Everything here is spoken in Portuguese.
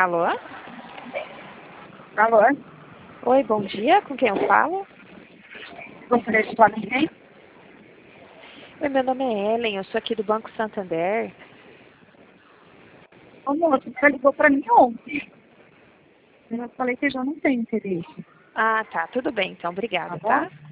Alô? Alô? Oi, bom dia. Com quem eu falo? Gostaria de falar com quem? Oi, meu nome é Ellen. Eu sou aqui do Banco Santander. Ô, moço, você ligou pra mim ontem. Eu já falei que eu já não tenho interesse. Ah, tá. Tudo bem, então. Tá Obrigada, bom? tá?